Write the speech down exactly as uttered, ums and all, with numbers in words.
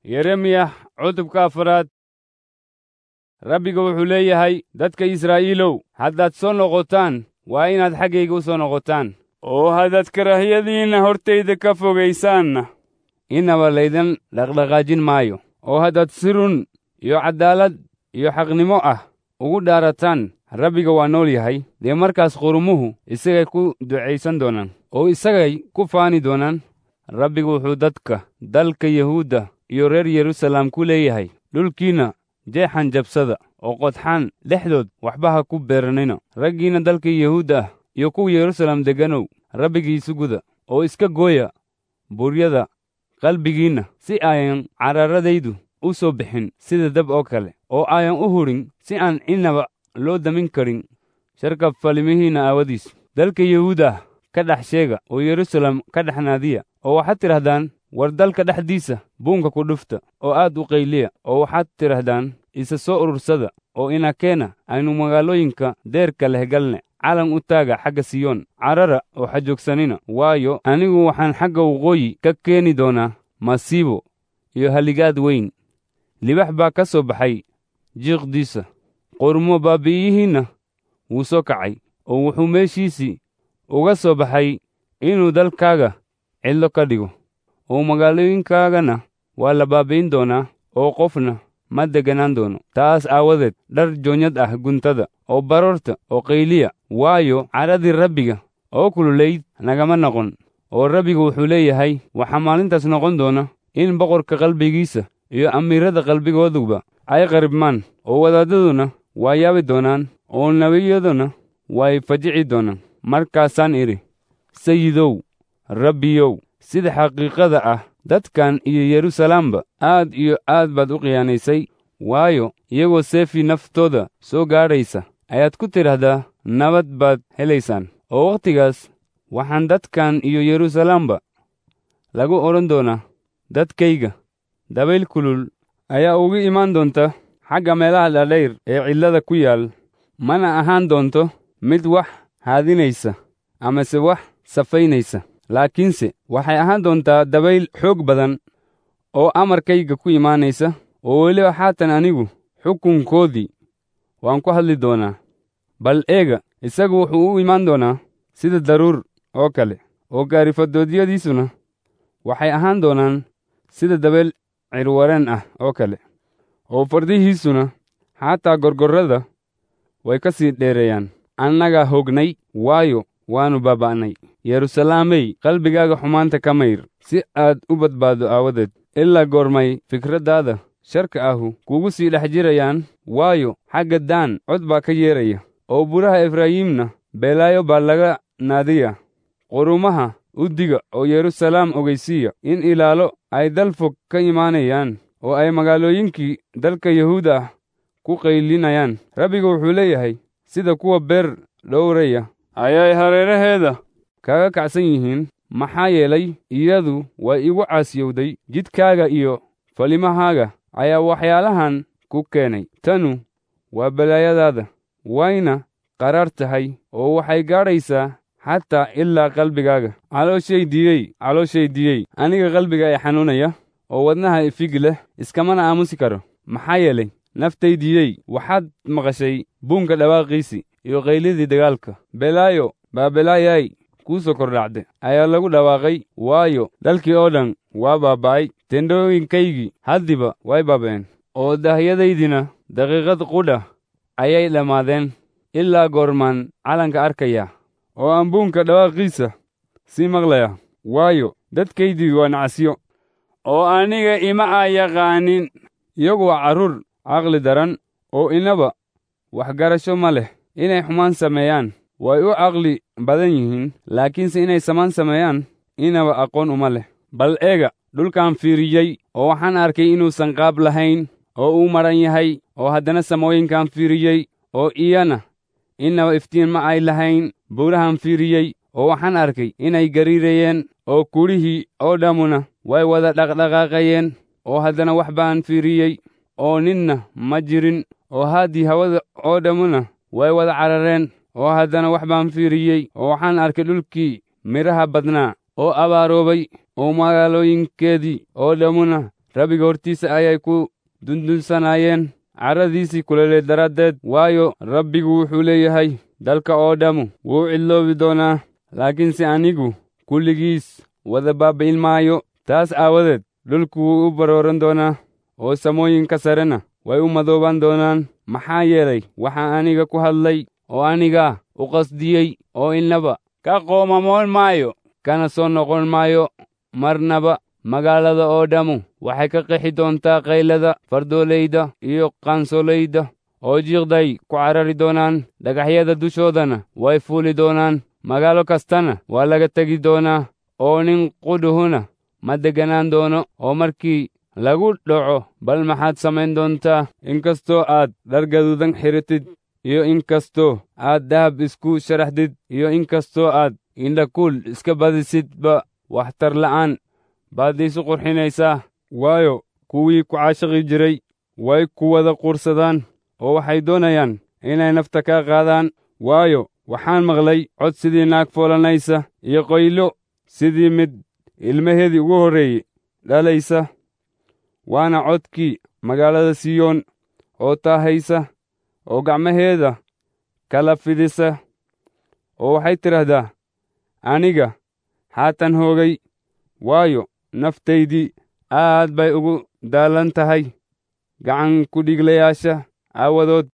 yeremiya cutubka afraad. rabbiga wuxuu leeyahay dadka Israa'iilow, haddaad soo noqotaan waa inaad xaggayga u soo noqotaan, oo haddaad karaahiyadiinna hortayda ka fogaysaanna inaba laydin dhaqdhaqaajin maayo. oo haddaad si run iyo caddaalad iyo xaqnimo ah ugu dhaarataan rabbiga waa nool yahay, dee markaas qurumuhu isagay ku ducaysan doonaan oo isagay ku faani doonaan. rabbigu wuxuu dadka dalka Yahuudda iyo reer Yeruusaalem ku leeyahay, dhulkiinna jeexan jabsada oo qodxaan dhexdood waxba ha ku beeranina. raggiinna dalka Yahuudda ah iyo kuwa Yeruusaalem degganow, rabbigiisu guda oo iska gooya buryada qalbigiinna, si ayan cararadaydu u soo bixin sida dab oo kale, oo ayan u hurin si aan inaba loo damin karin sharka falimihiinna aawadiis. dalka Yahuudda ah ka dhex sheega oo Yeruusaalem ka dhex naadiya, oo waxaad tidhahdaan, war dalka dhexdiisa buunka ku dhufta oo aad u qayliya, oo waxaad tidhahdaan, isa soo urursada oo ina keena aynu magaalooyinka deerka leh galne. calan u taaga xagga Siyoon, carara oo xajoogsanina, waayo anigu waxaan xagga waqooyi ka keeni doonaa masiibo iyo haligaad weyn. libax baa ka soo baxay jiiqdiisa, qormo baabi'iyihiinna wuu soo kacay, oo wuxuu meeshiisii uga soo baxay inuu dalkaaga cidlo ka dhigo, oo magaalooyinkaagana waa la baabi'in doonaa, oo qofna ma degganaan doono. taas aawadeed dhar joonyad ah guntada oo baroorta oo qayliya, waayo caradii rabbiga oo kululayd nagama noqon. oo rabbigu wuxuu leeyahay, waxaa maalintaas noqon doona in boqorka qalbigiisa iyo amiirada qalbigooduba ay qaribmaan, oo wadaadaduna waa yaabi doonaan, oo nebiyaduna way fajici doonaan. markaasaan idhi, sayidow, rabbiyow, sida xaqiiqada ah dadkan iyo Yeruusaalamba aad iyo aad baad u khiyaanaysay, waayo iyagoo seefii naftooda soo gaadhaysa ayaad ku tidhaahdaa, nabad baad helaysaan. oo wakhtigaas waxaan dadkan iyo Yeruusaalamba lagu odhan doonaa, dadkayga, dabayl kulul ayaa uga imaan doonta xagga meelaha dhaadhayr ee cidlada ku yaal, mana ahaan doonto mid wax haadinaysa amase wax safaynaysa, laakiinse waxay ahaan doontaa dabayl xoog badan oo amarkayga ku imaanaysa, oo weliba haatan anigu xukunkoodii waan ku hadli doonaa. bal eega, isagu wuxuu u imaan doonaa sida daruur oo kale, oo gaarifaddoodyadiisuna waxay ahaan doonaan sida dabayl cirwareen ah oo kale, oo fardihiisuna xataa gorgorrada way ka sii dheereeyaan. annagaa hoognay, waayo waannu baaba'nay. Yeruusalaamey, qalbigaaga xumaanta ka mayr, si aad u badbaado aawadeed. ilaa goormay fikraddaada sharka ahu kugu sii dhex jirayaan? waayo xagga daan cod baa ka yeeraya, oo buraha Efraayimna beelaayo baa laga naadiya. qurumaha u diga oo Yeruusalaam ogeysiiya in ilaalo ay dal fog ka imaanayaan, oo ay magaalooyinkii dalka Yahuuda ah ku qaylinayaan. rabbigu wuxuu leeyahay, sida kuwa beer dhowraya ayay hareeraheeda kaga kacsan yihiin, maxaa yeelay iyadu way igu caasiyowday. jidkaaga iyo falimahaaga ayaa waxyaalahan ku keenay. tanu waa balaayadaada, wayna qaraar tahay, oo waxay gaadhaysaa xataa ilaa qalbigaaga. calooshaydiyey, calooshaydiyey, aniga qalbiga ay xanuunaya, oo wadnaha ifig leh, iskamana aamusi karo. maxaa yeelay naftaydiyey, waxaad maqashay buunka dhawaaqiisii iyo qaylidii dagaalka. belaayo baa belaayay kuu soo kordhacde ayaa lagu dhawaaqay, waayo dalkii oo dhan waa baaba'ay. tendhooyinkaygii haddiba way baaba'een, oo daahyadaydina daqiiqad qudha ayay dhammaadeen. ilaa goormaan calanka arkaya oo aan buunka dhawaaqiisa sii maqlaya? waayo dadkaydii waa nacasyo, oo aniga ima a yaqaanin. iyagu waa carruur caqli daran, oo inaba waxgarasho ma leh. inay xumaan sameeyaan way u caqli badan yihiin, laakiinse inay samaan sameeyaan inaba aqoon uma leh. bal eega, dhulkaan fiiriyey, oo waxaan arkay inuusan qaab lahayn, oo uu madhan yahay. oo haddana samooyinkaan fiiriyey, oo iyana inaba iftiin ma ay lahayn. buurahaan fiiriyey, oo waxaan arkay inay gariirayeen, oo kurihii oo dhammuna way wada dhaqdhaqaaqayeen. oo haddana wax baan fiiriyey, oo ninna ma jirin, oo haaddii hawada oo dhammuna way wada carareen. oo haddana wax baan fiiriyey, oo waxaan arkay dhulkii midhaha badnaa oo abaaroobay, oo magaalooyinkeedii oo dhammuna rabbiga hortiisa ayay ku dundunsanaayeen carradiisii kuleeleed daraaddeed. waayo rabbigu wuxuu leeyahay, dalka oo dhammu wuu cidloobi doonaa, laakiinse anigu kulligiis wada baabi'in maayo. taas aawadeed dhulku wuu u barooran doonaa, oo samooyinka sarena way u madoobaan doonaan. maxaa yeelay waxaa aniga ku hadlay oo aniga u qasdiyey oo innaba ka qoomamoon maayo, kana soo noqon maayo marnaba. magaalada oo dhammu waxay ka qixi doontaa qaylada fardoolayda iyo qaansolayda, oo jiiqday ku carari doonaan, dhagaxyada dushoodana way fuuli doonaan. magaalo kastana waa laga tegi doonaa, oo nin qudhuhuna ma degganaan doono. oo markii lagu dhaco, bal maxaad samayn doontaa? inkastoo aad dhar gaduudan xiratid, iyo inkastoo aad dahab isku sharaxdid, iyo inkastoo aad indhakuul iska badisidba, waxtar la'aan baad isu qurxinaysaa. waayo kuwii ku caashiqi jiray way ku wada quursadaan, oo waxay doonayaan inay nafta kaa qaadaan. waayo waxaan maqlay cod sidii naag foolanaysa, iyo qaylo sidii mid ilmaheedii ugu horreeyey dhalaysa. waana codkii magaalada Siyoon oo taahaysa, oo gacmaheeda kala fidisa, oo waxay tidhaahdaa, aniga haatan hoogay, waayo naftaydii aad bay ugu daalan tahay gacan ku dhiglayaasha aawadood.